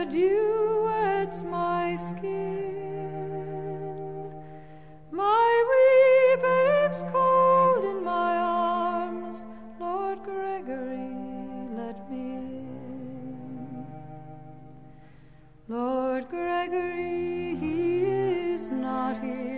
dew wets my skin. My wee babe's cold in my arms. Lord Gregory, let me in. Lord Gregory, he is not here.